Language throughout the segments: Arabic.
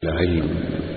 العلم.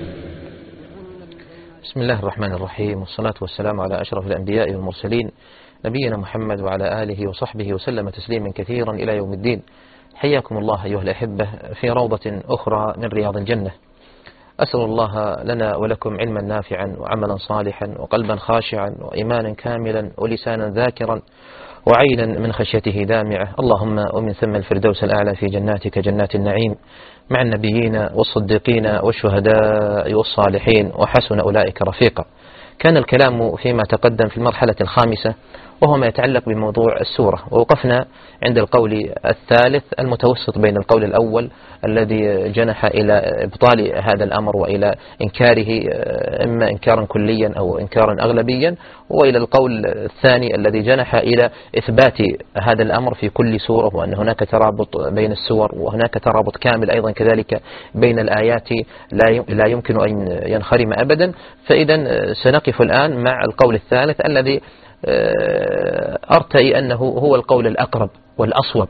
بسم الله الرحمن الرحيم، والصلاة والسلام على أشرف الأنبياء والمرسلين نبينا محمد وعلى آله وصحبه وسلم تسليما كثيرا إلى يوم الدين. حياكم الله أيها الأحبة في روضة أخرى من رياض الجنة. أسأل الله لنا ولكم علما نافعا وعملا صالحا وقلبا خاشعا وإيمانا كاملا ولسانا ذاكرا وعينا من خشيته دامعة، اللهم ومن ثم الفردوس الأعلى في جناتك جنات النعيم مع النبيين والصديقين والشهداء والصالحين وحسن أولئك رفيقا. كان الكلام فيما تقدم في المرحلة الخامسة وهو ما يتعلق بموضوع السورة، ووقفنا عند القول الثالث المتوسط بين القول الأول الذي جنح إلى إبطال هذا الأمر وإلى إنكاره إما إنكارا كليا أو إنكارا أغلبيا، وإلى القول الثاني الذي جنح إلى إثبات هذا الأمر في كل سورة، وأن هناك ترابط بين السور وهناك ترابط كامل أيضا كذلك بين الآيات لا يمكن أن ينخرم أبدا. فإذا سنقف الآن مع القول الثالث الذي أرتئي أنه هو القول الأقرب والأصوب،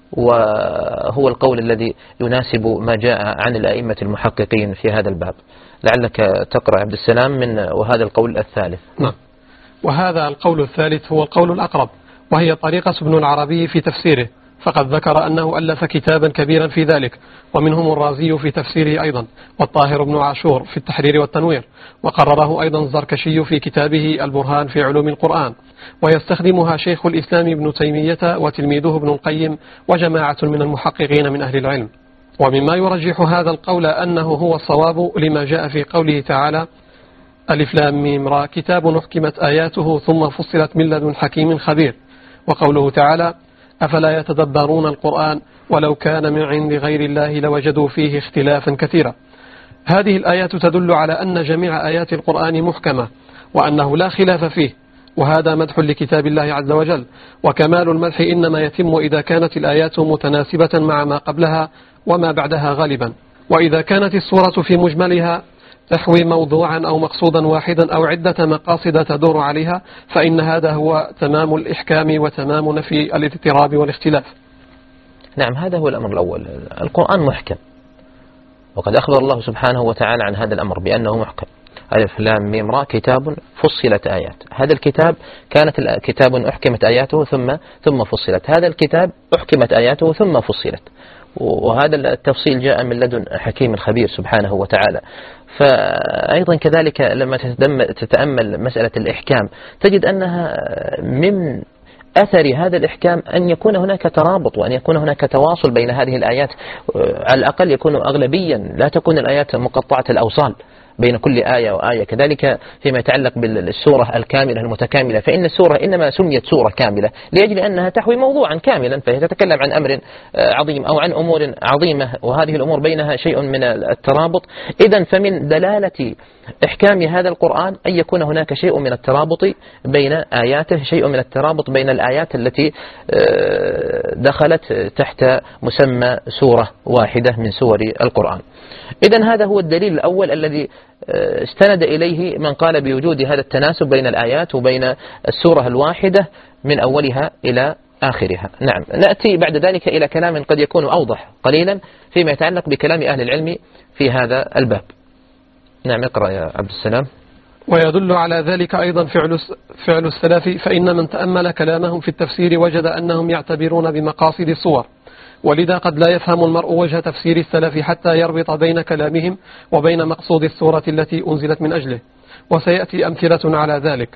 وهو القول الذي يناسب ما جاء عن الأئمة المحققين في هذا الباب. لعلك تقرأ عبد السلام من وهذا القول الثالث. نعم. وهذا القول الثالث هو القول الأقرب، وهي طريقة ابن العربي في تفسيره، فقد ذكر أنه ألف كتابا كبيرا في ذلك، ومنهم الرازي في تفسيره أيضا، والطاهر بن عاشور في التحرير والتنوير، وقرره أيضا الزركشي في كتابه البرهان في علوم القرآن، ويستخدمها شيخ الإسلام ابن تيمية وتلميذه ابن القيم وجماعة من المحققين من أهل العلم. ومما يرجح هذا القول أنه هو الصواب لما جاء في قوله تعالى: ألف لام ميم را كتاب أحكمت آياته ثم فصلت من لدن حكيم خبير. وقوله تعالى: أفلا يتدبرون القرآن ولو كان من عند غير الله لوجدوا فيه اختلافا كثيرا. هذه الآيات تدل على أن جميع آيات القرآن محكمة، وأنه لا خلاف فيه، وهذا مدح لكتاب الله عز وجل. وكمال المدح إنما يتم إذا كانت الآيات متناسبة مع ما قبلها وما بعدها غالبا، وإذا كانت السورة في مجملها تحوي موضوعا أو مقصودا واحدا أو عدة مقاصد تدور عليها، فإن هذا هو تمام الإحكام وتمام نفي الاضطراب والاختلاف. نعم، هذا هو الأمر الأول. القرآن محكم، وقد أخبر الله سبحانه وتعالى عن هذا الأمر بأنه محكم. ألف لام ميم را كتاب فصلت آيات. هذا الكتاب كانت كتاب أحكمت آياته ثم فصلت. هذا الكتاب أحكمت آياته ثم فصلت، وهذا التفصيل جاء من لدن حكيم خبير سبحانه وتعالى. فأيضا كذلك لما تتأمل مسألة الإحكام تجد أنها من أثر هذا الإحكام أن يكون هناك ترابط وأن يكون هناك تواصل بين هذه الآيات، على الأقل يكون أغلبيا، لا تكون الآيات مقطعة الأوصال بين كل آية وآية. كذلك فيما يتعلق بالسورة الكاملة المتكاملة، فإن السورة إنما سميت سورة كاملة لأجل أنها تحوي موضوعا كاملا، فهي تتكلم عن أمر عظيم أو عن أمور عظيمة، وهذه الأمور بينها شيء من الترابط. إذن فمن دلالة إحكام هذا القرآن أن يكون هناك شيء من الترابط بين آياته، شيء من الترابط بين الآيات التي دخلت تحت مسمى سورة واحدة من سور القرآن. إذن هذا هو الدليل الأول الذي استند إليه من قال بوجود هذا التناسب بين الآيات وبين السورة الواحدة من أولها إلى آخرها. نعم، نأتي بعد ذلك إلى كلام قد يكون أوضح قليلا فيما يتعلق بكلام أهل العلم في هذا الباب. نعم، اقرأ يا عبد السلام. ويدل على ذلك أيضا فعل السلف، فإن من تأمل كلامهم في التفسير وجد أنهم يعتبرون بمقاصد الصور، ولذا قد لا يفهم المرء وجه تفسير السلف حتى يربط بين كلامهم وبين مقصود السورة التي أنزلت من أجله، وسيأتي أمثلة على ذلك.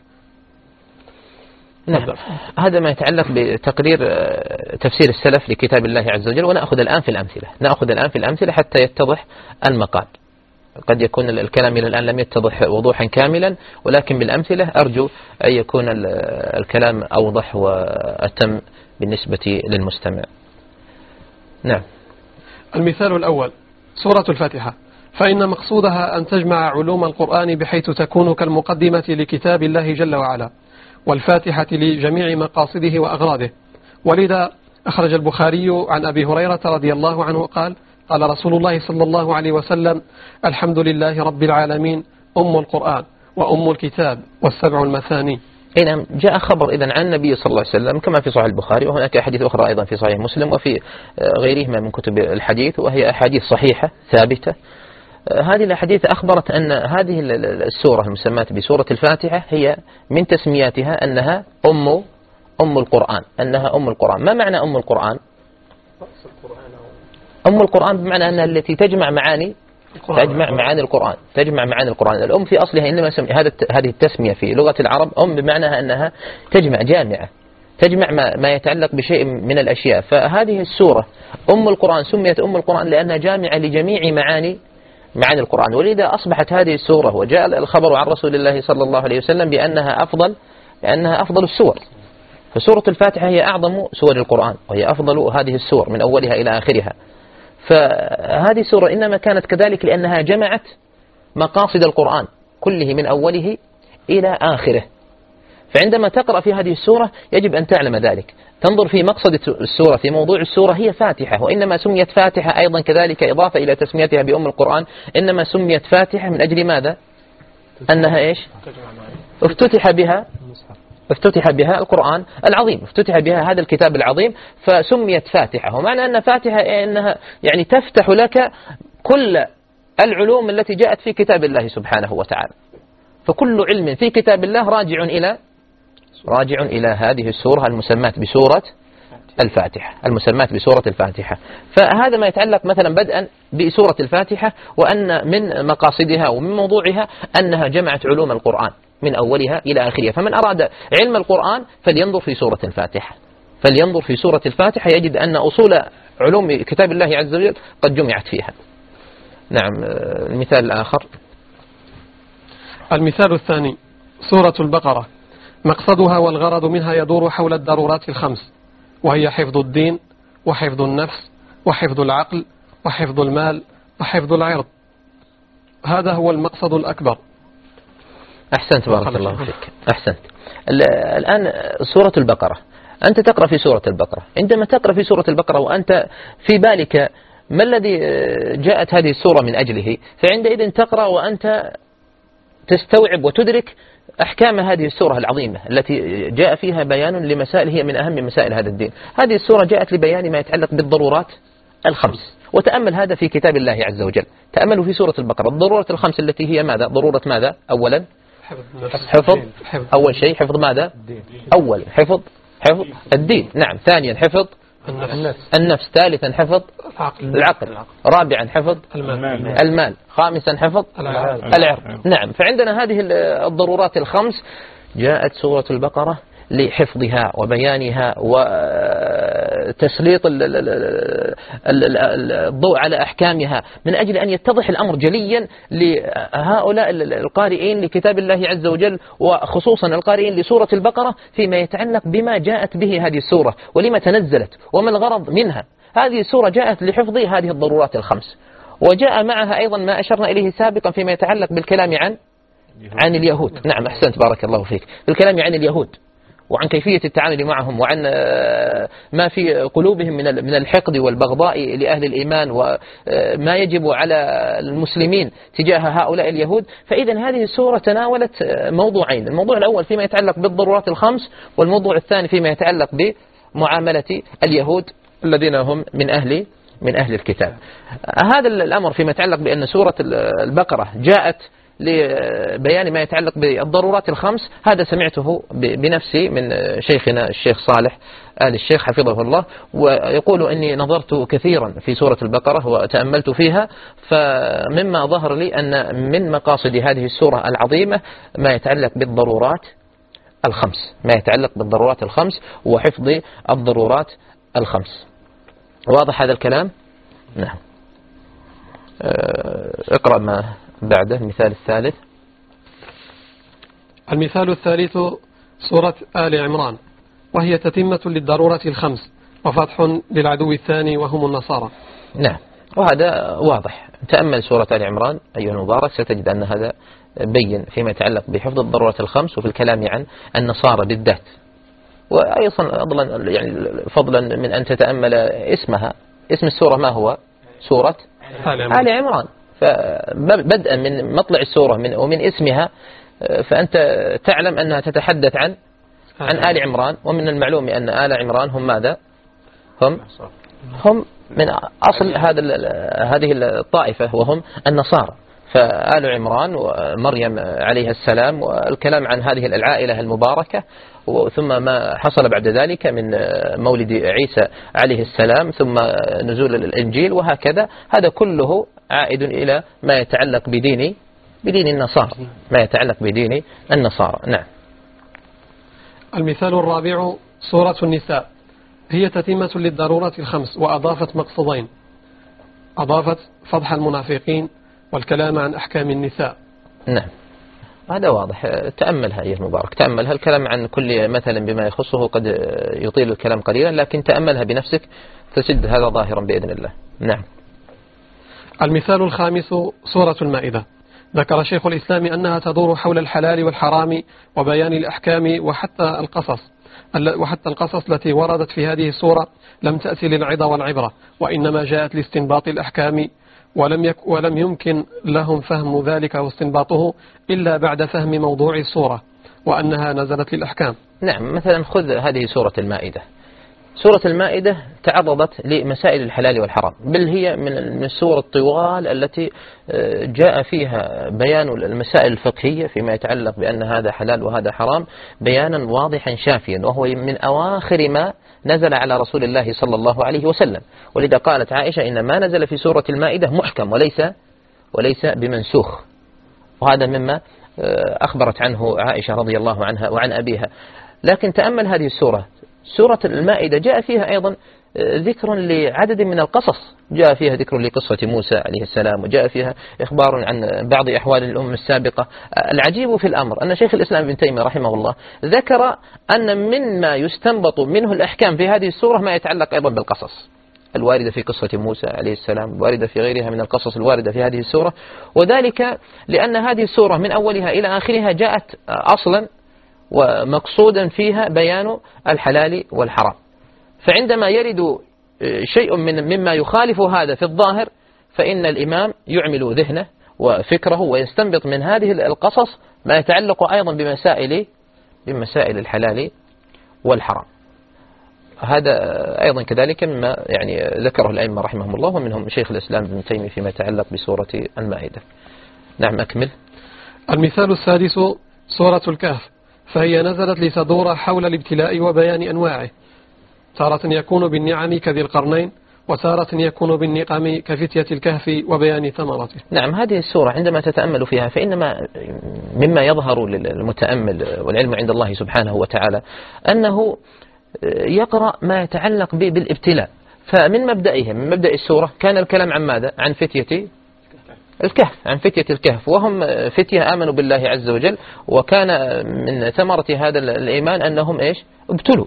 نعم، هذا ما يتعلق بتقرير تفسير السلف لكتاب الله عز وجل، ونأخذ الآن في الأمثلة حتى يتضح المقال. قد يكون الكلام إلى الآن لم يتضح وضوحا كاملا، ولكن بالأمثلة أرجو أن يكون الكلام أوضح وأتم بالنسبة للمستمع. نعم. المثال الأول سورة الفاتحة، فإن مقصودها أن تجمع علوم القرآن بحيث تكون كالمقدمة لكتاب الله جل وعلا، والفاتحة لجميع مقاصده وأغراضه. ولذا أخرج البخاري عن أبي هريرة رضي الله عنه قال: قال رسول الله صلى الله عليه وسلم: الحمد لله رب العالمين، أم القرآن وأم الكتاب والسبع المثاني. نعم، جاء خبر إذن عن النبي صلى الله عليه وسلم كما في صحيح البخاري، وهناك أحاديث أخرى أيضا في صحيح مسلم وفي غيرهما من كتب الحديث، وهي أحاديث صحيحة ثابتة هذه الأحاديث أخبرت أن هذه السورة المسماة بسورة الفاتحة هي من تسمياتها أنها أم القرآن، أنها أم القرآن. ما معنى أم القرآن؟ أم القرآن بمعنى أنها التي تجمع معاني القرآن، تجمع معاني القرآن. الأم في أصلها إنما هذه التسمية في لغة العرب أم بمعنى أنها تجمع، جامعة، تجمع ما يتعلق بشيء من الأشياء. فهذه السورة أم القرآن سميت أم القرآن لأنها جامعة لجميع معاني القرآن. ولذا أصبحت هذه السورة وجاء الخبر عن رسول الله صلى الله عليه وسلم بأنها أفضل السور. فسورة الفاتحة هي أعظم سور القرآن، وهي أفضل هذه السور من أولها إلى آخرها. فهذه السورة إنما كانت كذلك لأنها جمعت مقاصد القرآن كله من أوله إلى آخره. فعندما تقرأ في هذه السورة يجب أن تعلم ذلك، تنظر في مقصد السورة، في موضوع السورة. هي فاتحة، وإنما سميت فاتحة أيضا كذلك إضافة إلى تسميتها بأم القرآن، إنما سميت فاتحة من أجل ماذا؟ أنها إيش؟ افتتح بها القرآن العظيم، افتتح بها هذا الكتاب العظيم، فسميت فاتحة. ومعنى أن فاتحة أنها يعني تفتح لك كل العلوم التي جاءت في كتاب الله سبحانه وتعالى. فكل علم في كتاب الله راجع إلى هذه السورة المسماة بسورة الفاتحة. فهذا ما يتعلق مثلا بدءا بسورة الفاتحة، وأن من مقاصدها ومن موضوعها أنها جمعت علوم القرآن من أولها إلى آخرها. فمن أراد علم القرآن فلينظر في سورة الفاتحة، يجد أن أصول علوم كتاب الله عز وجل قد جمعت فيها. نعم. المثال الآخر. المثال الثاني سورة البقرة، مقصدها والغرض منها يدور حول الضرورات الخمس، وهي حفظ الدين، وحفظ النفس، وحفظ العقل، وحفظ المال، وحفظ العرض. هذا هو المقصد الأكبر. أحسنت، بارك الله فيك، أحسنت. الآن سورة البقرة، أنت تقرأ في سورة البقرة. عندما تقرأ في سورة البقرة وأنت في بالك ما الذي جاءت هذه السورة من أجله، فعندئذ تقرأ وأنت تستوعب وتدرك أحكام هذه السورة العظيمة التي جاء فيها بيان لمسائل هي من أهم مسائل هذا الدين. هذه السورة جاءت لبيان ما يتعلق بالضرورات الخمس. وتأمل هذا في كتاب الله عز وجل، تأملوا في سورة البقرة الضرورات الخمس التي هي ماذا؟ ضرورة ماذا؟ أولا حفظ، أول شيء حفظ ماذا؟ أول حفظ الدين، نعم. ثانيا حفظ النفس. ثالثا حفظ العقل. رابعا حفظ المال. خامسا حفظ العرض. نعم. فعندنا هذه الضرورات الخمس جاءت سورة البقرة لحفظها وبيانها وتسليط الضوء على أحكامها، من أجل أن يتضح الأمر جليا لهؤلاء القارئين لكتاب الله عز وجل، وخصوصا القارئين لسورة البقرة، فيما يتعلق بما جاءت به هذه السورة ولما تنزلت وما الغرض منها. هذه السورة جاءت لحفظ هذه الضرورات الخمس، وجاء معها أيضا ما أشرنا إليه سابقا فيما يتعلق بالكلام عن اليهود. نعم، أحسنت، بارك الله فيك. بالكلام عن اليهود وعن كيفية التعامل معهم، وعن ما في قلوبهم من الحقد والبغضاء لأهل الإيمان، وما يجب على المسلمين تجاه هؤلاء اليهود. فإذا هذه السورة تناولت موضوعين، الموضوع الأول فيما يتعلق بالضرورات الخمس، والموضوع الثاني فيما يتعلق بمعاملة اليهود الذين هم من أهل الكتاب. هذا الأمر فيما يتعلق بأن سورة البقرة جاءت لبيان ما يتعلق بالضرورات الخمس، هذا سمعته بنفسي من شيخنا الشيخ صالح آل الشيخ حفظه الله، ويقول أني نظرت كثيرا في سورة البقرة وتأملت فيها، فمما ظهر لي أن من مقاصد هذه السورة العظيمة ما يتعلق بالضرورات الخمس، وحفظ الضرورات الخمس. واضح هذا الكلام؟ نعم. اقرأ ما بعده. المثال الثالث. المثال الثالث سورة آل عمران، وهي تتمة للضرورة الخمس، وفتح للعدو الثاني وهم النصارى. نعم، وهذا واضح. تأمل سورة آل عمران أيها المبارك، ستجد أن هذا بين فيما يتعلق بحفظ الضرورات الخمس، وفي الكلام عن النصارى بالذات. وأيضا فضلا من أن تتأمل اسمها. اسم السورة ما هو؟ سورة آل عمران. فبدءا من مطلع السورة ومن اسمها فأنت تعلم أنها تتحدث عن آل عمران. ومن المعلوم أن آل عمران هم ماذا؟ هم من أصل هذه الطائفة وهم النصارى. فآل عمران ومريم عليها السلام والكلام عن هذه العائلة المباركة، ثم ما حصل بعد ذلك من مولد عيسى عليه السلام ثم نزول الإنجيل وهكذا، هذا كله عائد إلى ما يتعلق بدين النصارى، ما يتعلق بدين النصارى. نعم. المثال الرابع سورة النساء، هي تتمة للضرورة الخمس، وأضافت مقصودين، أضافت فضح المنافقين والكلام عن أحكام النساء. نعم، هذا واضح. تأملها أيها المبارك، تأملها. الكلام عن كل مثل بما يخصه قد يطيل الكلام قليلا، لكن تأملها بنفسك تجد هذا ظاهرا بإذن الله. نعم. المثال الخامس سورة المائدة، ذكر شيخ الإسلام أنها تدور حول الحلال والحرام وبيان الأحكام وحتى القصص التي وردت في هذه السورة لم تأتي للعظة والعبرة، وإنما جاءت لاستنباط الأحكام، ولم يمكن لهم فهم ذلك واستنباطه إلا بعد فهم موضوع السورة وأنها نزلت للأحكام. نعم، مثلا خذ هذه سورة المائدة. سورة المائدة تعرضت لمسائل الحلال والحرام، بل هي من السور الطوال التي جاء فيها بيان المسائل الفقهية فيما يتعلق بأن هذا حلال وهذا حرام بيانا واضحا شافيا، وهو من أواخر ما نزل على رسول الله صلى الله عليه وسلم. ولذا قالت عائشة إن ما نزل في سورة المائدة محكم وليس بمنسوخ، وهذا مما أخبرت عنه عائشة رضي الله عنها وعن أبيها. لكن تأمل هذه السورة، سورة المائدة جاء فيها أيضا ذكر لعدد من القصص، جاء فيها ذكر لقصة موسى عليه السلام، وجاء فيها إخبار عن بعض أحوال الأمم السابقة. العجيب في الأمر أن شيخ الإسلام ابن تيمية رحمه الله ذكر أن مما يستنبط منه الأحكام في هذه السورة ما يتعلق أيضا بالقصص الواردة في قصة موسى عليه السلام، الواردة في غيرها من القصص الواردة في هذه السورة، وذلك لأن هذه السورة من أولها إلى آخرها جاءت أصلا ومقصودا فيها بيان الحلال والحرام. فعندما يرد شيء مما يخالف هذا في الظاهر، فإن الإمام يعمل ذهنه وفكره ويستنبط من هذه القصص ما يتعلق أيضا بمسائل الحلال والحرام. هذا أيضا كذلك مما يعني ذكره الأئمة رحمهم الله، ومنهم شيخ الإسلام ابن تيمية فيما يتعلق بسورة المائدة. نعم، أكمل. المثال السادس سورة الكهف، فهي نزلت لتدور حول الابتلاء وبيان أنواعه، تارة يكون بالنعم كذي القرنين، وتارة يكون بالنقم كفتية الكهف وبيان ثمرته. نعم، هذه السورة عندما تتأمل فيها فإنما مما يظهر للمتأمل والعلم عند الله سبحانه وتعالى أنه يقرأ ما يتعلق بالابتلاء. فمن مبدأ السورة كان الكلام عن ماذا؟ عن فتية الكهف، عن فتية الكهف، وهم فتية آمنوا بالله عز وجل، وكان من ثمرة هذا الإيمان أنهم ابتلوا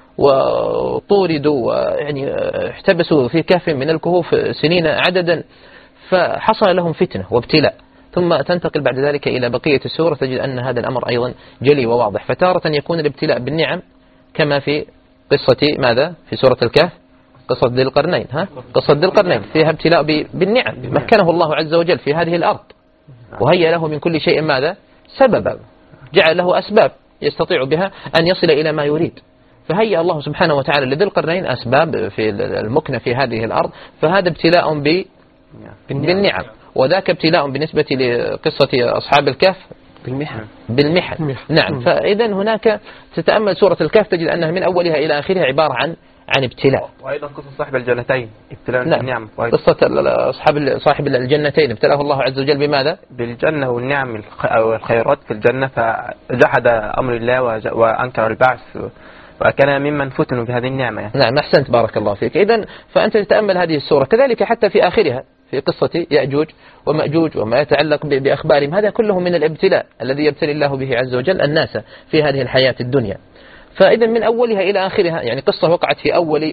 وطوردوا ويعني احتبسوا في كهف من الكهوف سنين عددا، فحصل لهم فتنة وابتلاء. ثم تنتقل بعد ذلك إلى بقية السورة تجد أن هذا الأمر أيضا جلي وواضح. فتارة يكون الابتلاء بالنعم كما في قصة ماذا؟ في سورة الكهف قصة ذي القرنين، قصة ذي القرنين فيها ابتلاء بالنعم، مكنه الله عز وجل في هذه الأرض، وهيأ له من كل شيء ماذا؟ سببا، جعل له أسباب يستطيع بها أن يصل إلى ما يريد. فهيأ الله سبحانه وتعالى لذي القرنين أسباب في المكنة في هذه الأرض، فهذا ابتلاء بالنعم، وذاك ابتلاء بالنسبة لقصة أصحاب الكهف بالمحن. نعم. فإذا هناك تتأمل سورة الكهف تجد أنها من أولها إلى آخرها عبارة عن ابتلاء. وأيضا قصة صاحب الجنتين ابتلاء بالنعم. قصة صاحب الجنتين ابتلاه الله عز وجل بماذا؟ بالجنة والنعم أو الخيرات في الجنة، فجحد أمر الله وأنكر البعث، وكان ممن فتنوا بهذه النعمة. نعم، أحسنت، بارك الله فيك. إذن فأنت تتأمل هذه السورة كذلك حتى في آخرها في قصة يأجوج ومأجوج وما يتعلق بأخبارهم، هذا كله من الابتلاء الذي يبتلي الله به عز وجل الناس في هذه الحياة الدنيا. فإذا من أولها إلى آخرها يعني قصة وقعت في أول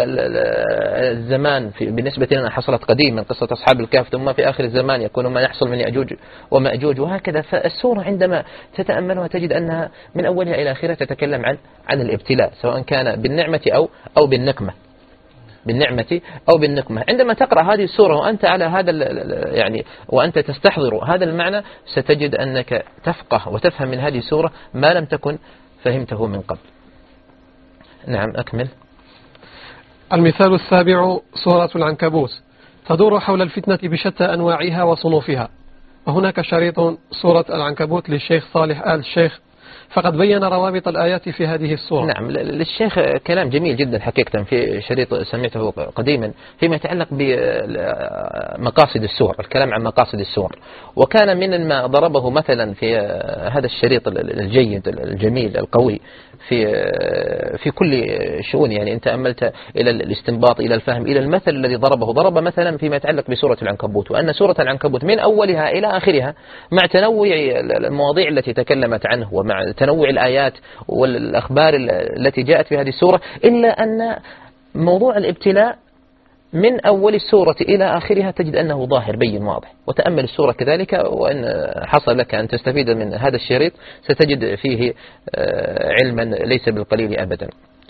الزمان بالنسبة لنا حصلت قديما قصة أصحاب الكهف، ثم في آخر الزمان يكون ما يحصل من يأجوج ومأجوج وهكذا. فالسورة عندما تتأملها تجد أنها من أولها إلى آخرها تتكلم عن الابتلاء، سواء كان بالنعمة أو بالنقمة، بالنعمة أو بالنقمة. عندما تقرأ هذه السورة وأنت على هذا يعني وأنت تستحضر هذا المعنى ستجد أنك تفقه وتفهم من هذه السورة ما لم تكن فهمته من قبل. نعم، أكمل. المثال السابع سورة العنكبوت، تدور حول الفتنة بشتى أنواعها وصنوفها. وهناك شريط سورة العنكبوت للشيخ صالح آل الشيخ، فقد بين روابط الآيات في هذه السورة. نعم، للشيخ كلام جميل جدا حقيقة في شريط سمعته قديما فيما يتعلق بمقاصد السور، الكلام عن مقاصد السور. وكان من ما ضربه مثلا في هذا الشريط الجيد الجميل القوي في كل شؤون، يعني أنت أملت إلى الاستنباط، إلى الفهم، إلى المثل الذي ضرب مثلا فيما يتعلق بسورة العنكبوت، وأن سورة العنكبوت من أولها إلى آخرها مع تنوع المواضيع التي تكلمت عنه ومع تنوع الآيات والأخبار التي جاءت في هذه السورة، إلا أن موضوع الابتلاء من أول السورة إلى آخرها تجد أنه ظاهر بين واضح. وتأمل السورة كذلك، وإن حصل لك أن تستفيد من هذا الشريط ستجد فيه علما ليس بالقليل أبدا.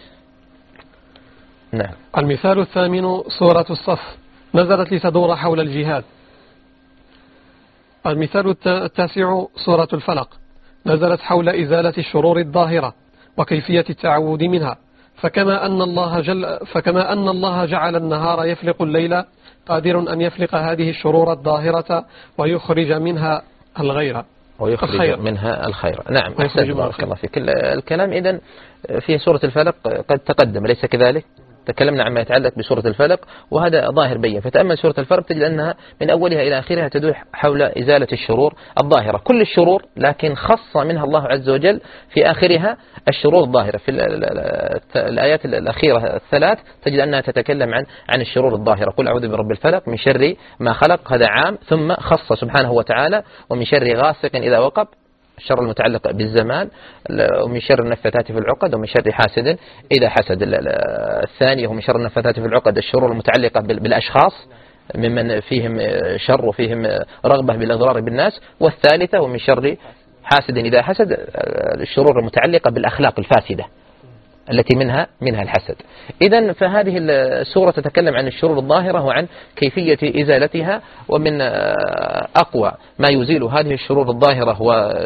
نعم. المثال الثامن سورة الصف، نزلت لتدور حول الجهاد. المثال التاسع سورة الفلق، نزلت حول إزالة الشرور الظاهرة وكيفية التعوذ منها. فكما أن الله جعل النهار يفلق الليل، قادر أن يفلق هذه الشرور الظاهرة ويخرج منها الغير. منها الخير. نعم، بارك الله فيك. الكلام إذن في سورة الفلق قد تقدم، ليس كذلك؟ تكلمنا عما يتعلق بسورة الفلق وهذا ظاهر بين. فتأمل سورة الفلق تجد أنها من أولها إلى آخرها تدور حول إزالة الشرور الظاهرة، كل الشرور، لكن خص منها الله عز وجل في آخرها الشرور الظاهرة. في الآيات الأخيرة الثلاث تجد أنها تتكلم عن الشرور الظاهرة. قل أعوذ برب الفلق من شر ما خلق، هذا عام، ثم خص سبحانه وتعالى ومن شر غاسق إذا وقب، الشر المتعلق بالزمان، ومن شر النفاثات في العقد، ومن شر حاسد إذا حسد. الثانية ومن شر النفاثات في العقد الشرور المتعلقة بالأشخاص ممن فيهم شر وفيهم رغبة بالأضرار بالناس. والثالثة ومن شر حاسد إذا حسد الشرور المتعلقة بالأخلاق الفاسدة التي منها الحسد. إذن فهذه السورة تتكلم عن الشرور الظاهرة وعن كيفية إزالتها، ومن أقوى ما يزيل هذه الشرور الظاهرة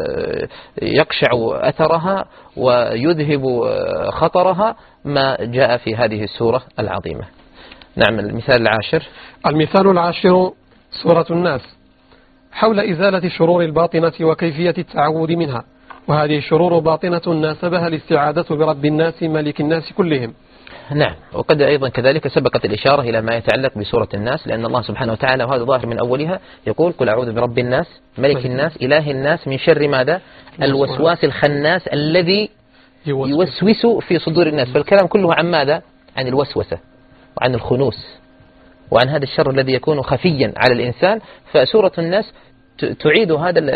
ويقشع أثرها ويذهب خطرها ما جاء في هذه السورة العظيمة. نعم. المثال العاشر. المثال العاشر سورة الناس، حول إزالة الشرور الباطنة وكيفية التعوذ منها. وهذه الشرور باطنة ناسبها الاستعادة برب الناس ملك الناس كلهم. نعم. وقد أيضا كذلك سبقت الإشارة إلى ما يتعلق بسورة الناس، لأن الله سبحانه وتعالى وهذا ظاهر من أولها يقول قل أعوذ برب الناس ملك الناس إله الناس من شر ماذا؟ الوسواس الخناس الذي يوسوس في صدور الناس. فالكلام كله عن ماذا؟ عن الوسوسة وعن الخنوس وعن هذا الشر الذي يكون خفيا على الإنسان. فسورة الناس تعيد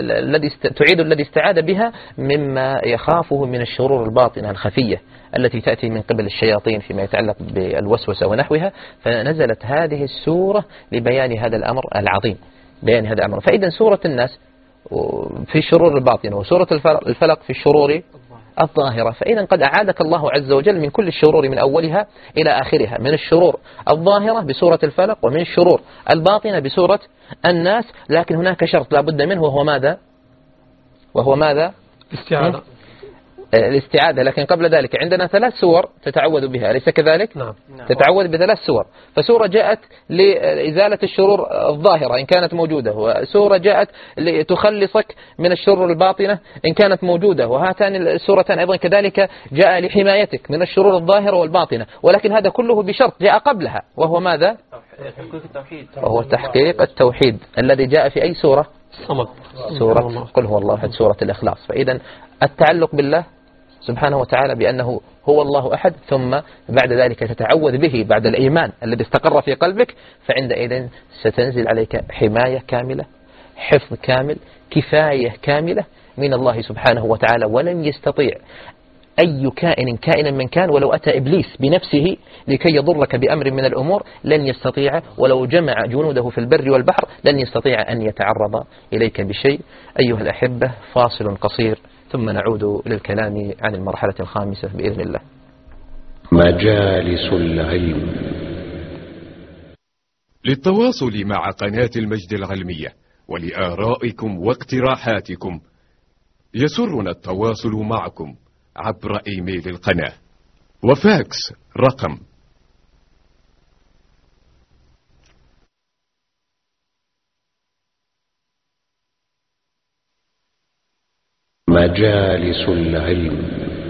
الذي استعاد بها مما يخافه من الشرور الباطنة الخفية التي تأتي من قبل الشياطين فيما يتعلق بالوسوسة ونحوها. فنزلت هذه السورة لبيان هذا الأمر العظيم، بيان هذا الأمر. فإذا سورة الناس في الشرور الباطنة وسورة الفلق في الشرور الظاهرة. فإذا قد أعادك الله عز وجل من كل الشرور من أولها إلى آخرها، من الشرور الظاهرة بسورة الفلق ومن الشرور الباطنة بسورة الناس. لكن هناك شرط لا بد منه، وهو ماذا؟ الاستعادة. لكن قبل ذلك عندنا 3 سور تتعوذ بها، أليس كذلك؟ نعم. تتعوذ ب3 سور. فسورة جاءت لإزالة الشرور الظاهرة إن كانت موجودة، وسورة جاءت لتخلصك من الشرور الباطنة إن كانت موجودة، وهاتان السورتان أيضا كذلك جاء لحمايتك من الشرور الظاهرة والباطنة. ولكن هذا كله بشرط جاء قبلها، وهو ماذا؟ وهو تحقيق التوحيد الذي جاء في أي سورة؟ سورة قل هو الله أحد، سورة الإخلاص. فإذا التعلق بالله سبحانه وتعالى بأنه هو الله أحد، ثم بعد ذلك تتعوذ به بعد الإيمان الذي استقر في قلبك، فعندئذ ستنزل عليك حماية كاملة، حفظ كامل، كفاية كاملة من الله سبحانه وتعالى. ولن يستطيع أي كائن من كان، ولو أتى إبليس بنفسه لكي يضرك بأمر من الأمور لن يستطيع، ولو جمع جنوده في البر والبحر لن يستطيع أن يتعرض إليك بشيء. أيها الأحبة، فاصل قصير ثم نعود للكلام عن المرحلة الخامسة بإذن الله. مجالس العلم. للتواصل مع قناة المجد العلمية ولآرائكم واقتراحاتكم يسرنا التواصل معكم عبر إيميل القناة وفاكس رقم مجالس العلم.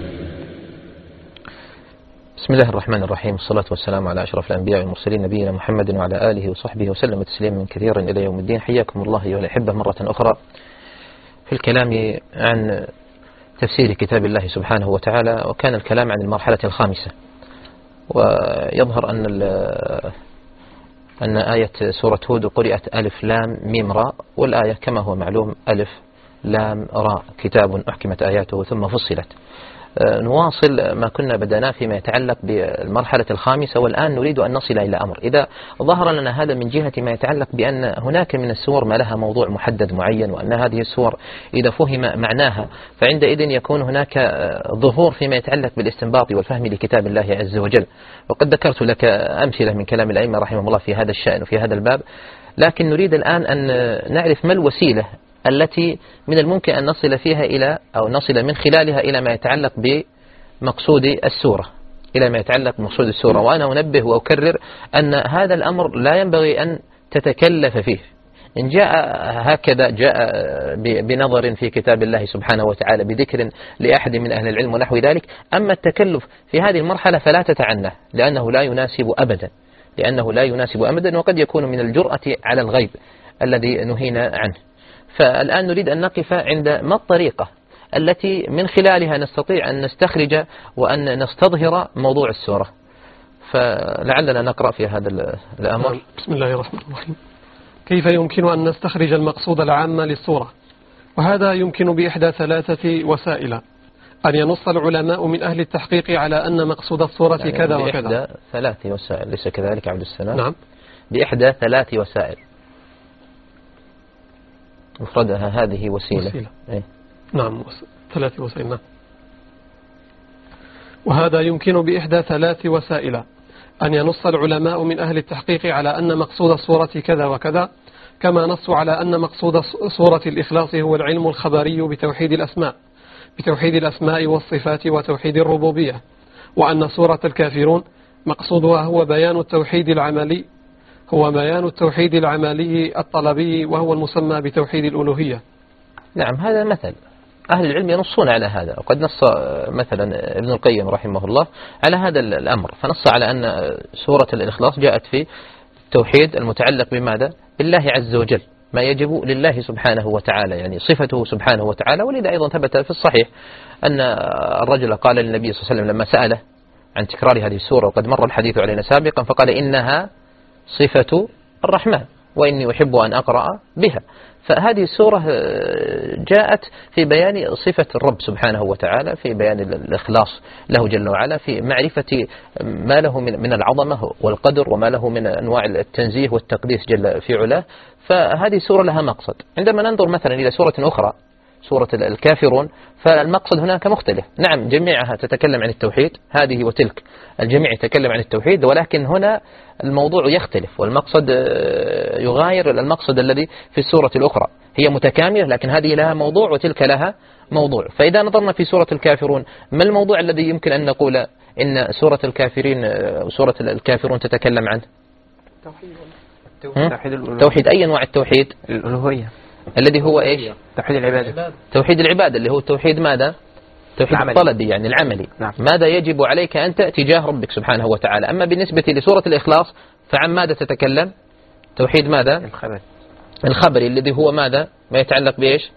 بسم الله الرحمن الرحيم، والصلاة والسلام على أشرف الأنبياء والمرسلين نبينا محمد وعلى آله وصحبه وسلم تسليما كثيرا إلى يوم الدين. حياكم الله أيها الأحبة مرة أخرى في الكلام عن تفسير كتاب الله سبحانه وتعالى، وكان الكلام عن المرحلة الخامسة. ويظهر أن آية سورة هود قرأت ألف لام ميم راء، والآية كما هو معلوم ألف لام راء، كتاب أحكمت آياته ثم فصلت. نواصل ما كنا بدأناه فيما يتعلق بالمرحلة الخامسة، والآن نريد أن نصل إلى أمر. إذا ظهر لنا هذا من جهة ما يتعلق بأن هناك من السور ما لها موضوع محدد معين، وأن هذه السور إذا فهم معناها فعندئذ يكون هناك ظهور فيما يتعلق بالاستنباط والفهم لكتاب الله عز وجل. وقد ذكرت لك أمثلة من كلام الأئمة رحمهم الله في هذا الشأن وفي هذا الباب، لكن نريد الآن أن نعرف ما الوسيلة التي من الممكن أن نصل فيها إلى أو نصل من خلالها إلى ما يتعلق بمقصود السورة، إلى ما يتعلق بمقصود السورة. وأنا أنبه وأكرر أن هذا الأمر لا ينبغي أن تتكلف فيه. إن جاء هكذا جاء بنظر في كتاب الله سبحانه وتعالى بذكر لأحد من أهل العلم ونحو ذلك، أما التكلف في هذه المرحلة فلا تتعنه، لأنه لا يناسب أبدا، وقد يكون من الجرأة على الغيب الذي نهينا عنه. فالآن نريد أن نقف عند ما الطريقة التي من خلالها نستطيع أن نستخرج وأن نستظهر موضوع السورة. فلعلنا نقرأ في هذا الأمر. بسم الله الرحمن الرحيم. كيف يمكن أن نستخرج المقصود العام للسورة؟ وهذا يمكن بإحدى ثلاثة وسائل: أن ينص العلماء من أهل التحقيق على أن مقصود السورة يعني كذا وكذا. بإحدى ثلاث وسائل، ليس كذلك عبد السلام؟ نعم، بإحدى ثلاث وسائل، مفردها هذه وسيلة. إيه؟ نعم، ثلاث وسائل. نعم. وهذا يمكن بإحدى ثلاث وسائل: أن ينص العلماء من أهل التحقيق على أن مقصود السورة كذا وكذا، كما نصوا على أن مقصود سورة الإخلاص هو العلم الخبري بتوحيد الأسماء والصفات وتوحيد الربوبية، وأن سورة الكافرون مقصودها هو بيان التوحيد العملي الطلبي، وهو المسمى بتوحيد الألوهية. نعم، هذا مثل أهل العلم ينصون على هذا، وقد نص مثلا ابن القيم رحمه الله على هذا الأمر، فنص على أن سورة الإخلاص جاءت في التوحيد المتعلق بماذا؟ بالله عز وجل، ما يجب لله سبحانه وتعالى، يعني صفته سبحانه وتعالى. ولذا أيضا ثبت في الصحيح أن الرجل قال للنبي صلى الله عليه وسلم لما سأله عن تكرار هذه السورة، وقد مر الحديث علينا سابقا، فقال إنها صفة الرحمن وإني أحب أن أقرأ بها. فهذه السورة جاءت في بيان صفة الرب سبحانه وتعالى، في بيان الإخلاص له جل وعلا، في معرفة ما له من العظمة والقدر، وما له من أنواع التنزيه والتقديس جل في علاه. فهذه السورة لها مقصد. عندما ننظر مثلا إلى سورة أخرى، سورة الكافرون، فالمقصد هناك مختلف. نعم، جميعها تتكلم عن التوحيد، هذه وتلك الجميع يتكلم عن التوحيد، ولكن هنا الموضوع يختلف، والمقصد يغاير المقصد الذي في السورة الأخرى. هي متكاملة، لكن هذه لها موضوع وتلك لها موضوع. فإذا نظرنا في سورة الكافرون، ما الموضوع الذي يمكن أن نقول إن سورة الكافرون تتكلم عنه؟ توحيد. أي أنواع التوحيد؟ الألوهية، الذي هو إيش؟ توحيد العبادة، اللي هو التوحيد ماذا؟ توحيد الطلبي، يعني العملي. نعم. ماذا يجب عليك أنت تجاه ربك سبحانه وتعالى. أما بالنسبة لسورة الإخلاص فعن ماذا تتكلم؟ توحيد ماذا؟ الخبري، الذي هو ماذا؟ ما يتعلق بإيش؟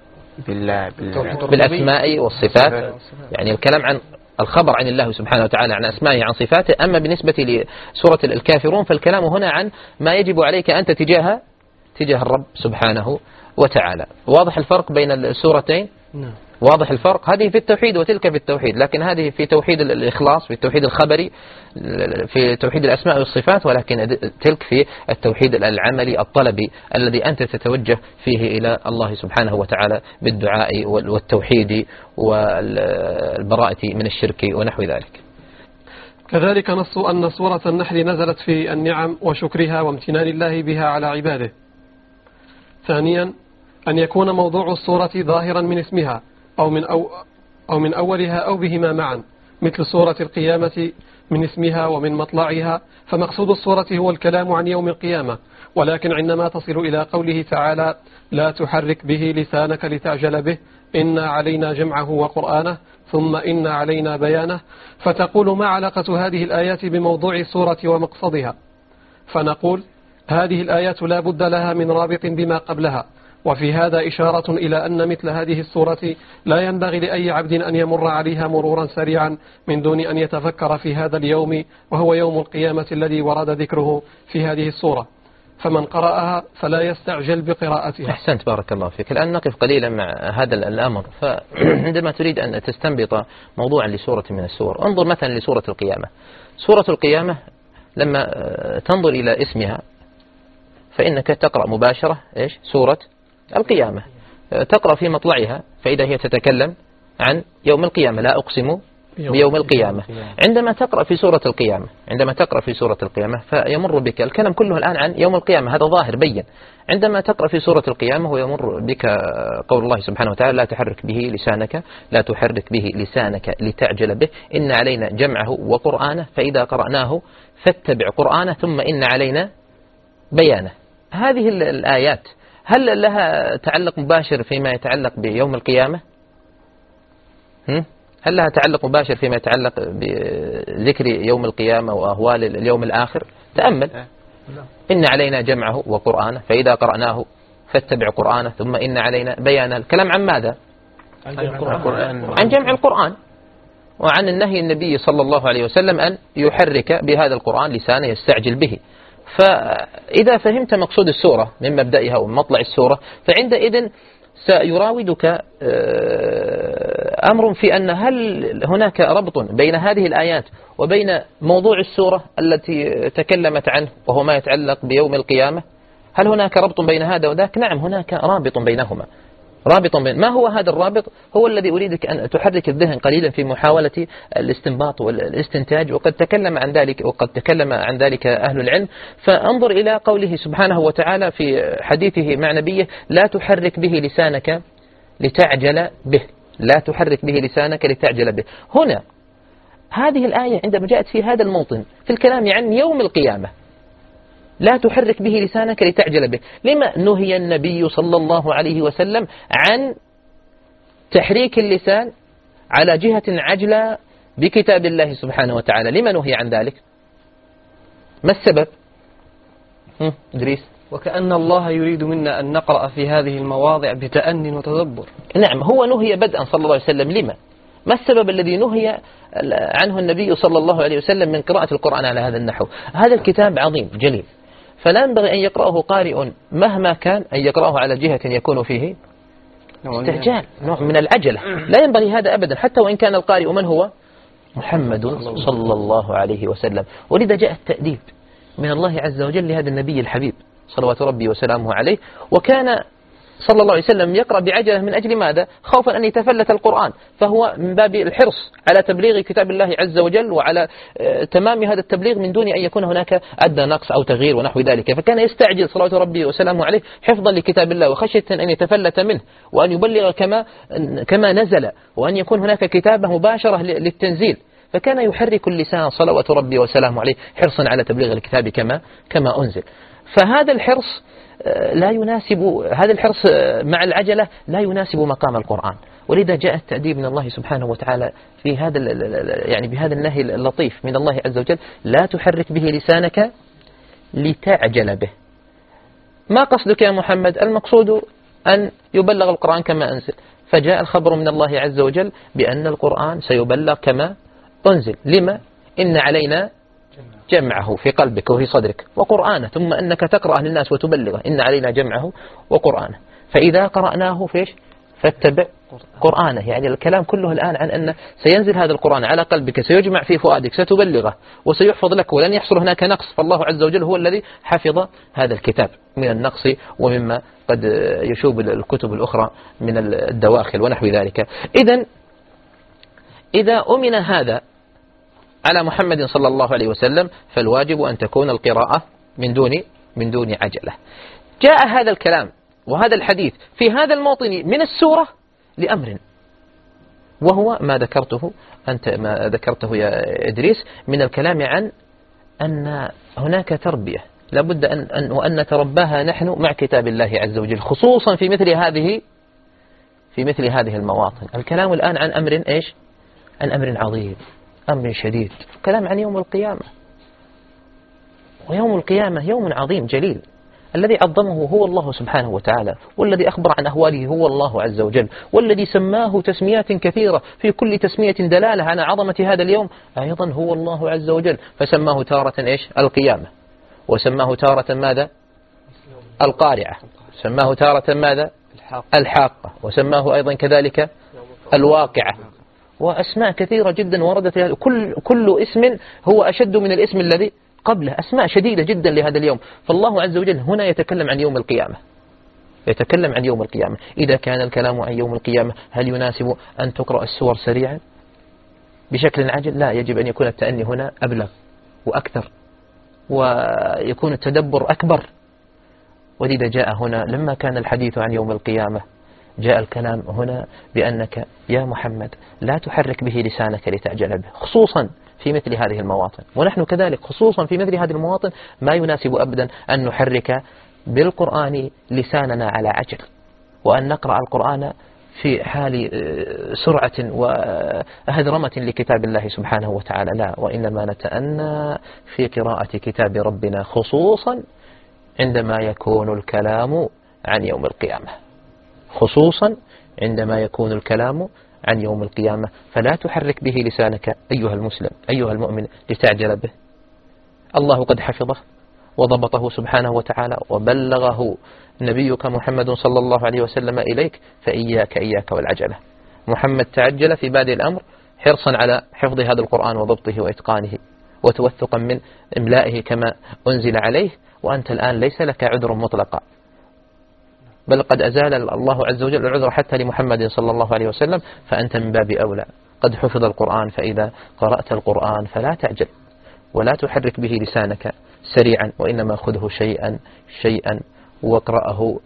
بالأسماء والصفات، يعني الكلام عن الخبر عن الله سبحانه وتعالى، عن أسمائه، عن صفاته. أما بالنسبة لسورة الكافرون فالكلام هنا عن ما يجب عليك أنت تجاه الرب سبحانه وتعالى. واضح الفرق بين السورتين؟ واضح الفرق. هذه في التوحيد وتلك في التوحيد، لكن هذه في توحيد الإخلاص، في التوحيد الخبري، في توحيد الأسماء والصفات، ولكن تلك في التوحيد العملي الطلبي الذي أنت تتوجه فيه إلى الله سبحانه وتعالى بالدعاء والتوحيد والبراءة من الشرك ونحو ذلك. كذلك نصوا أن سورة النحل نزلت في النعم وشكرها وامتنان الله بها على عباده. ثانيا، أن يكون موضوع السورة ظاهرا من اسمها أو من أولها أو بهما معا، مثل سورة القيامة من اسمها ومن مطلعها، فمقصود السورة هو الكلام عن يوم القيامة. ولكن عندما تصل إلى قوله تعالى لا تحرك به لسانك لتعجل به إن علينا جمعه وقرآنه ثم إن علينا بيانه، فتقول ما علاقة هذه الآيات بموضوع السورة ومقصدها؟ فنقول هذه الآيات لا بد لها من رابط بما قبلها، وفي هذا إشارة إلى أن مثل هذه السورة لا ينبغي لأي عبد أن يمر عليها مرورا سريعا من دون أن يتفكر في هذا اليوم، وهو يوم القيامة الذي ورد ذكره في هذه السورة، فمن قرأها فلا يستعجل بقراءتها. أحسنت، بارك الله فيك. الآن نقف قليلا مع هذا الأمر. فعندما تريد أن تستنبط موضوعا لسورة من السور، انظر مثلا لسورة القيامة. سورة القيامة لما تنظر إلى اسمها فإنك تقرأ مباشرة إيش؟ سورة القيامة. تقرأ في مطلعها فإذا هي تتكلم عن يوم القيامة، لا أقسم بيوم القيامة. عندما تقرأ في سورة القيامة فيمر بك الكلام كله الآن عن يوم القيامة، هذا ظاهر بين. عندما تقرأ في سورة القيامة ويمر بك قول الله سبحانه وتعالى لا تحرك به لسانك لتعجل به إن علينا جمعه وقرآنه فإذا قرأناه فاتبع قرآنه ثم إن علينا بيانه. هذه الآيات هل لها تعلق مباشر فيما يتعلق بيوم القيامة؟ هل لها تعلق مباشر فيما يتعلق بذكر يوم القيامة وأهوال اليوم الآخر؟ تأمل. إن علينا جمعه وقرآنه فإذا قرأناه فاتبع قرآنه ثم إن علينا بيانه. الكلام عن ماذا؟ عن جمع القرآن، وعن النهي النبي صلى الله عليه وسلم أن يحرك بهذا القرآن لسانه يستعجل به. فإذا فهمت مقصود السورة من مبدئها ومطلع السورة فعندئذ سيراودك أمر في أن هل هناك ربط بين هذه الآيات وبين موضوع السورة التي تكلمت عنه وهو ما يتعلق بيوم القيامة؟ هل هناك ربط بين هذا وذاك؟ نعم، هناك رابط بينهما. ما هو هذا الرابط؟ هو الذي أريدك أن تحرك الذهن قليلا في محاولة الاستنباط والاستنتاج، وقد تكلم عن ذلك أهل العلم. فانظر إلى قوله سبحانه وتعالى في حديثه مع نبيه لا تحرك به لسانك لتعجل به. هنا هذه الآية عندما جاءت في هذا الموطن في الكلام عن يوم القيامة لا تحرك به لسانك لتعجل به، لما نهي النبي صلى الله عليه وسلم عن تحريك اللسان على جهة عجلة بكتاب الله سبحانه وتعالى؟ لما نهي عن ذلك؟ ما السبب؟ إدريس. وكأن الله يريد منا أن نقرأ في هذه المواضع بتأني وتدبر. نعم، هو نهي بدءا صلى الله عليه وسلم. لما؟ ما السبب الذي نهي عنه النبي صلى الله عليه وسلم من قراءة القرآن على هذا النحو؟ هذا الكتاب عظيم جليل، فلا ينبغي أن يقرأه قارئ مهما كان أن يقرأه على جهة يكون فيه استعجال، نوع من العجلة. لا ينبغي هذا أبدا، حتى وإن كان القارئ من هو؟ محمد صلى الله عليه وسلم. ولذا جاء التأديب من الله عز وجل لهذا النبي الحبيب صلوات ربي وسلامه عليه. وكان صلى الله عليه وسلم يقرأ بعجلة من أجل ماذا؟ خوفا أن يتفلت القرآن، فهو من باب الحرص على تبليغ كتاب الله عز وجل وعلى تمام هذا التبليغ من دون أن يكون هناك أدنى نقص أو تغيير ونحو ذلك. فكان يستعجل صلوات ربي وسلامه عليه حفظا لكتاب الله وخشية أن يتفلت منه وأن يبلغ كما نزل، وأن يكون هناك كتابة مباشرة للتنزيل. فكان يحرك اللسان صلوات ربي وسلامه عليه حرصا على تبليغ الكتاب كما أنزل. فهذا الحرص هذا الحرص مع العجلة لا يناسب مقام القرآن. ولذا جاء التأديب من الله سبحانه وتعالى في هذا بهذا النهي اللطيف من الله عز وجل لا تحرك به لسانك لتعجل به. ما قصدك يا محمد؟ المقصود أن يبلغ القرآن كما أنزل، فجاء الخبر من الله عز وجل بأن القرآن سيبلغ كما أنزل. لما؟ إن علينا جمعه في قلبك وفي صدرك وقرآنه ثم أنك تقرأ للناس وتبلغه. إن علينا جمعه وقرآنه فإذا قرأناه فاتبع قرآنه. يعني الكلام كله الآن عن أن سينزل هذا القرآن على قلبك، سيجمع في فؤادك، ستبلغه وسيحفظ لك ولن يحصل هناك نقص. فالله عز وجل هو الذي حفظ هذا الكتاب من النقص ومما قد يشوب الكتب الأخرى من الدواخل ونحو ذلك. إذا أمن هذا على محمد صلى الله عليه وسلم فالواجب أن تكون القراءة من دون عجلة. جاء هذا الكلام وهذا الحديث في هذا الموطن من السورة لأمر، وهو ما ذكرته أنت، ما ذكرته يا إدريس من الكلام عن أن هناك تربية لابد وأن نترباها نحن مع كتاب الله عز وجل، خصوصا في مثل هذه المواطن. الكلام الآن عن أمر إيش؟ عن أمر عظيم، أمر شديد، كلام عن يوم القيامة. ويوم القيامة يوم عظيم جليل، الذي عظمه هو الله سبحانه وتعالى، والذي أخبر عن أهواله هو الله عز وجل، والذي سماه تسميات كثيرة في كل تسمية دلالة على عظمة هذا اليوم أيضا هو الله عز وجل. فسماه تارة إيش؟ القيامة، وسماه تارة ماذا؟ القارعة، سماه تارة ماذا؟ الحاقة، وسماه أيضا كذلك الواقعة، وأسماء كثيرة جدا وردت. كل اسم هو أشد من الاسم الذي قبله، أسماء شديدة جدا لهذا اليوم. فالله عز وجل هنا يتكلم عن يوم القيامة، يتكلم عن يوم القيامة. إذا كان الكلام عن يوم القيامة هل يناسب أن تقرأ السور سريعا بشكل عاجل؟ لا، يجب أن يكون التأني هنا أبلغ وأكثر، ويكون التدبر أكبر. ولذا جاء هنا لما كان الحديث عن يوم القيامة جاء الكلام هنا بأنك يا محمد لا تحرك به لسانك لتعجل به، خصوصا في مثل هذه المواطن. ونحن كذلك خصوصا في مثل هذه المواطن ما يناسب أبدا أن نحرك بالقرآن لساننا على عجل، وأن نقرأ القرآن في حال سرعة وهدرمة لكتاب الله سبحانه وتعالى. لا، وإنما نتأنى في قراءة كتاب ربنا، خصوصا عندما يكون الكلام عن يوم القيامة، خصوصا عندما يكون الكلام عن يوم القيامة. فلا تحرك به لسانك أيها المسلم أيها المؤمن لتعجل به. الله قد حفظه وضبطه سبحانه وتعالى وبلغه نبيك محمد صلى الله عليه وسلم إليك، فإياك والعجلة. محمد تعجل في بادئ الأمر حرصا على حفظ هذا القرآن وضبطه وإتقانه وتوثقا من إملائه كما أنزل عليه، وأنت الآن ليس لك عذر مطلقا، بل قد أزال الله عز وجل العذر حتى لمحمد صلى الله عليه وسلم، فأنت من باب أولى. قد حفظ القرآن، فإذا قرأت القرآن فلا تعجل ولا تحرك به لسانك سريعا، وإنما خذه شيئا واقرأه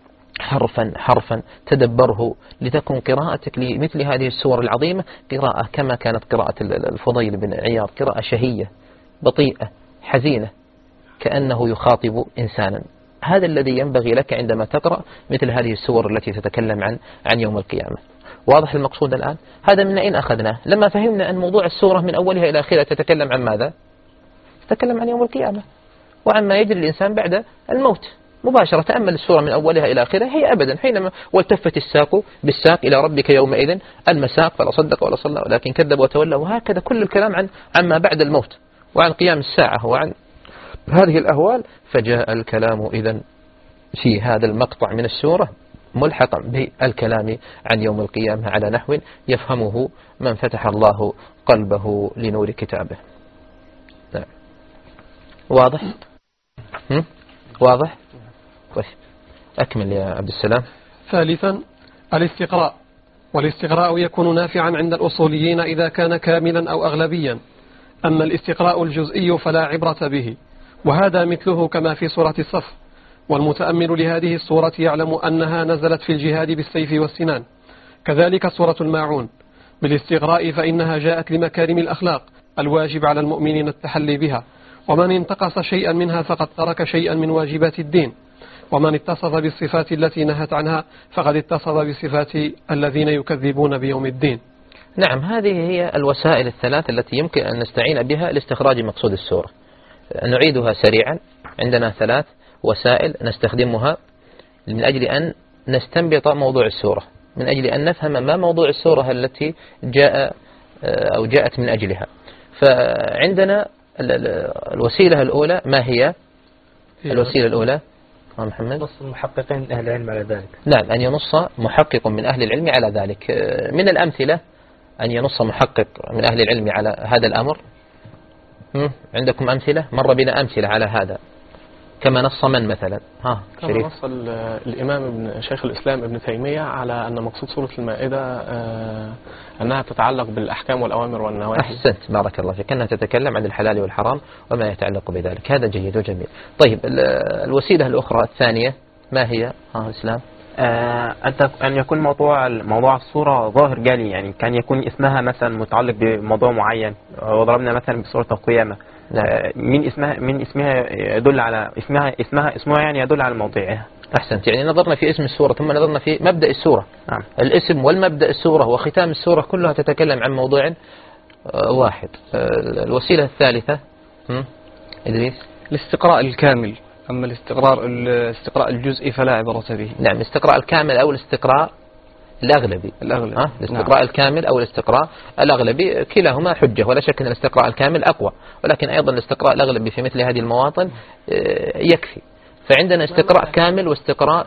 حرفا تدبره، لتكن قراءتك لمثل هذه السور العظيمة قراءة كما كانت قراءة الفضيل بن عياض، قراءة شهية بطيئة حزينة كأنه يخاطب إنسانا. هذا الذي ينبغي لك عندما تقرأ مثل هذه السور التي تتكلم عن يوم القيامة. واضح المقصود الآن؟ هذا من أين أخذناه؟ لما فهمنا أن موضوع السورة من أولها إلى آخرها تتكلم عن ماذا؟ تتكلم عن يوم القيامة وعما يجري الإنسان بعد الموت مباشرة. تأمل السورة من أولها إلى آخرها، هي أبدا حينما والتفت الساق بالساق إلى ربك يومئذ المساق، فلا صدق ولا صلى ولكن كذب وتولى. وهكذا كل الكلام عما بعد الموت وعن قيام الساعة وعن هذه الأهوال. فجاء الكلام إذن في هذا المقطع من السورة ملحقا بالكلام عن يوم القيامة على نحو يفهمه من فتح الله قلبه لنور كتابه. نعم. واضح؟ واضح؟ طيب أكمل يا عبد السلام. ثالثا الاستقراء، والاستقراء يكون نافعا عند الأصوليين إذا كان كاملا أو أغلبيا، أما الاستقراء الجزئي فلا عبرة به، وهذا مثله كما في سورة الصف. والمتأمل لهذه السورة يعلم أنها نزلت في الجهاد بالسيف والسنان. كذلك سورة الماعون بالاستقراء فإنها جاءت لمكارم الأخلاق الواجب على المؤمنين التحلي بها، ومن انتقص شيئا منها فقد ترك شيئا من واجبات الدين، ومن اتصف بالصفات التي نهت عنها فقد اتصف بصفات الذين يكذبون بيوم الدين. نعم، هذه هي الوسائل الثلاث التي يمكن أن نستعين بها لاستخراج مقصود السورة. نعيدها سريعا. عندنا 3 وسائل نستخدمها من أجل أن نستنبط موضوع السورة، من أجل أن نفهم ما موضوع السورة التي جاءت من أجلها. فعندنا الوسيلة الأولى. ما هي الوسيلة الأولى؟ محمد؟ نص المحققين من أهل العلم على ذلك. نعم، أن ينص محقق من أهل العلم على ذلك. من الأمثلة أن ينص محقق من أهل العلم على هذا الأمر. عندكم أمثلة؟ مر بنا أمثلة على هذا. كما نص من مثلا؟ كما نص الإمام شيخ الإسلام ابن تيمية على أن مقصود سورة المائدة أنها تتعلق بالأحكام والأوامر والنواهي. أحسنت، بارك الله فيك، أنها تتكلم عن الحلال والحرام وما يتعلق بذلك. هذا جيد وجميل. طيب الوسيلة الأخرى الثانية ما هي؟ إسلام أن يكون موضوع الصورة ظاهر جالي، يعني كان يكون اسمها مثلا متعلق بموضوع معين، وضربنا مثلا بصورة القيامة. من اسمها يدل على اسمها يعني يدل على موضوعها. أحسنت، يعني نظرنا في اسم السورة ثم نظرنا في مبدأ السورة. نعم. الاسم والمبدأ السورة وختام السورة كلها تتكلم عن موضوع واحد. الوسيلة الثالثة إدريس؟ الاستقراء الكامل. أما الاستقراء الجزئي فلا عبرة به. نعم، الاستقراء الكامل أو الاستقراء الأغلبي. الاستقراء نعم. الكامل أو الاستقراء الأغلبي كلاهما حجة، ولا شك أن الاستقراء الكامل أقوى، ولكن أيضا الاستقراء الأغلبي في مثل هذه المواطن يكفي. فعندنا استقراء كامل واستقراء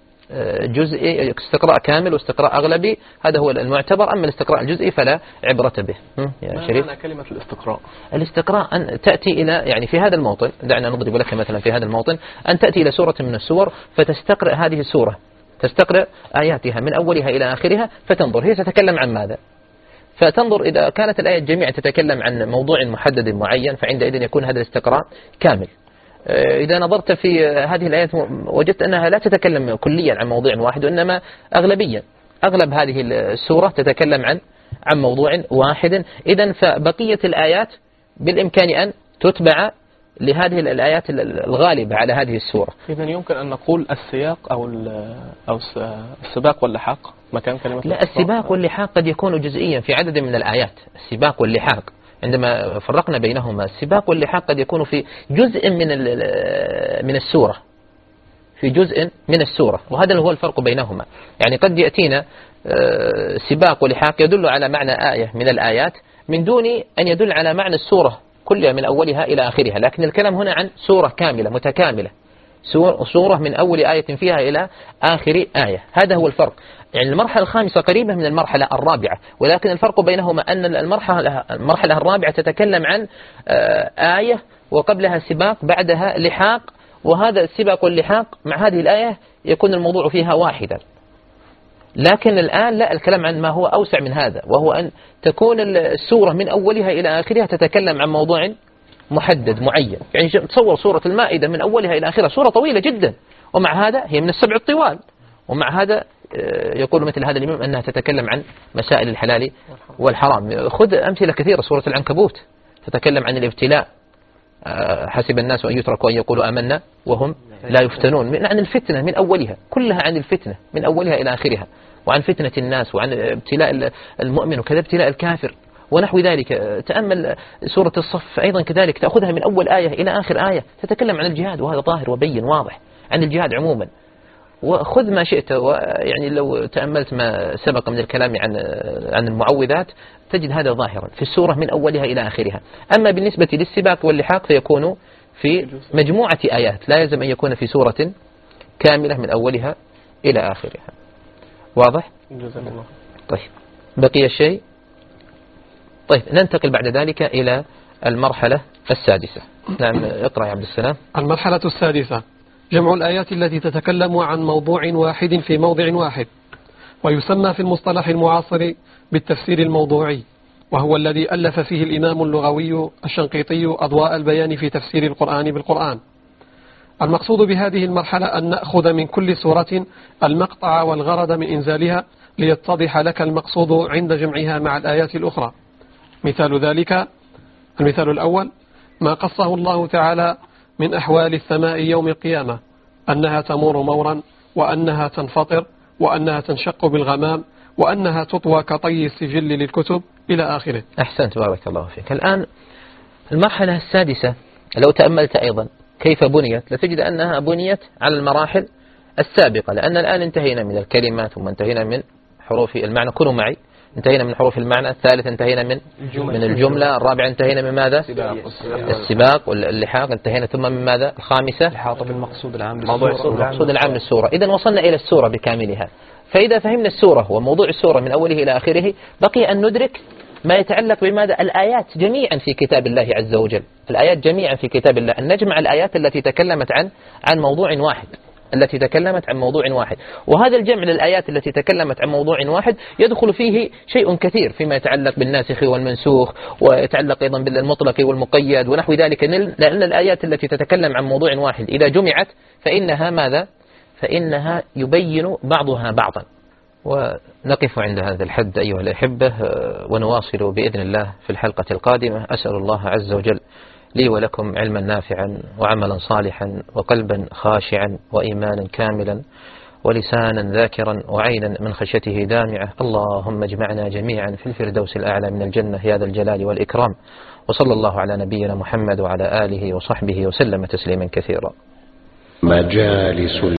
جزئي، استقراء كامل واستقراء أغلبي، هذا هو المعتبر. أما الاستقراء الجزئي فلا عبرة به. يا شريف، ما معنى كلمة الاستقراء؟ الاستقراء أن تأتي إلى، يعني في هذا الموطن، دعنا نضرب لك مثلا في هذا الموطن، أن تأتي إلى سورة من السور فتستقرأ هذه السورة، تستقرأ آياتها من أولها إلى آخرها، فتنظر هي تتكلم عن ماذا. فتنظر إذا كانت الآية جميعا تتكلم عن موضوع محدد معين، فعندئذ يكون هذا الاستقراء كامل. إذا نظرت في هذه الآيات وجدت أنها لا تتكلم كليا عن موضوع واحد، وإنما أغلبيا، أغلب هذه السورة تتكلم عن موضوع واحد، إذن فبقية الآيات بالإمكان أن تتبع لهذه الآيات الغالبة على هذه السورة. إذن يمكن أن نقول السياق أو السباق واللحاق مكان كلمة لا، السباق واللحاق قد يكون جزئيا في عدد من الآيات. السباق واللحاق عندما فرقنا بينهما، السباق واللحاق قد يكون في جزء من السورة، في جزء من السورة، وهذا هو الفرق بينهما. يعني قد يأتينا سباق ولحاق يدل على معنى آية من الآيات من دون أن يدل على معنى السورة كلها من أولها إلى آخرها، لكن الكلام هنا عن سورة كاملة متكاملة، سورة من أول آية فيها إلى آخر آية. هذا هو الفرق. يعني المرحلة الخامسة قريبة من المرحلة الرابعة، ولكن الفرق بينهما أن المرحلة الرابعة تتكلم عن آية وقبلها سباق بعدها لحاق، وهذا السباق واللحاق مع هذه الآية يكون الموضوع فيها واحدا. لكن الآن لا، الكلام عن ما هو أوسع من هذا، وهو أن تكون السورة من أولها إلى آخرها تتكلم عن موضوع محدد معين. يعني تصور سورة المائدة من أولها إلى آخرها سورة طويلة جدا، ومع هذا هي من السبع الطوال، ومع هذا يقول مثل هذا الإمام أنها تتكلم عن مسائل الحلال والحرام. خذ أمثلة كثيرة، سورة العنكبوت تتكلم عن الابتلاء، حسب الناس أن يتركوا أن يقولوا آمنا وهم لا يفتنون، عن الفتنة من أولها، كلها عن الفتنة من أولها إلى آخرها، وعن فتنة الناس، وعن ابتلاء المؤمن وكذا ابتلاء الكافر ونحو ذلك. تأمل سورة الصف أيضا كذلك، تأخذها من أول آية إلى آخر آية تتكلم عن الجهاد، وهذا ظاهر وبين واضح عن الجهاد عموما. وخذ ما شئت، يعني لو تأملت ما سبق من الكلام عن المعوذات تجد هذا ظاهرا في السورة من أولها إلى آخرها. أما بالنسبة للسباق واللحاق فيكون في مجموعة آيات، لا يلزم أن يكون في سورة كاملة من أولها إلى آخرها. واضح؟ جزاك الله. طيب، بقي الشيء. طيب، ننتقل بعد ذلك إلى المرحلة السادسة. نعم، اقرأ يا عبد السلام. المرحلة السادسة جمع الآيات التي تتكلم عن موضوع واحد في موضع واحد، ويسمى في المصطلح المعاصر بالتفسير الموضوعي، وهو الذي ألف فيه الإمام اللغوي الشنقيطي أضواء البيان في تفسير القرآن بالقرآن. المقصود بهذه المرحلة أن نأخذ من كل سورة المقطع والغرض من إنزالها ليتضح لك المقصود عند جمعها مع الآيات الأخرى. مثال ذلك، المثال الأول ما قصه الله تعالى من أحوال السماء يوم القيامة، أنها تمور مورا، وأنها تنفطر، وأنها تنشق بالغمام، وأنها تطوى كطي السجل للكتب إلى آخره. أحسنت، بارك الله فيك. الآن المرحلة السادسة لو تأملت أيضا كيف بنيت لتجد أنها بنيت على المراحل السابقة، لأن الآن انتهينا من الكلمات ثم انتهينا من حروف المعنى، كونوا معي، انتهينا من حروف المعنى، الثالث انتهينا من الجملة، الرابع انتهينا من ماذا؟ السباق واللحاق، انتهينا ثم من ماذا؟ الخامسة الإحاطة بالمقصود العام المقصود العام للسورة. إذن وصلنا إلى السورة بكاملها. فإذا فهمنا السورة وموضوع السورة من أوله إلى آخره، بقي أن ندرك ما يتعلق بماذا؟ الآيات جميعا في كتاب الله عز وجل، الآيات جميعا في كتاب الله، أن نجمع الآيات التي تكلمت عن موضوع واحد، التي تكلمت عن موضوع واحد. وهذا الجمع للآيات التي تكلمت عن موضوع واحد يدخل فيه شيء كثير فيما يتعلق بالناسخ والمنسوخ، ويتعلق أيضا بالمطلق والمقيد ونحو ذلك، لأن الآيات التي تتكلم عن موضوع واحد إذا جمعت فإنها ماذا؟ فإنها يبين بعضها بعضا. ونقف عند هذا الحد أيها الأحبة، ونواصل بإذن الله في الحلقة القادمة. أسأل الله عز وجل لي ولكم علما نافعا وعملا صالحا وقلبا خاشعا وإيمانا كاملا ولسانا ذاكرا وعينا من خشيته دامعة. اللهم اجمعنا جميعا في الفردوس الأعلى من الجنة يا ذا الجلال والإكرام. وصلى الله على نبينا محمد وعلى آله وصحبه وسلم تسليما كثيرا. مجالس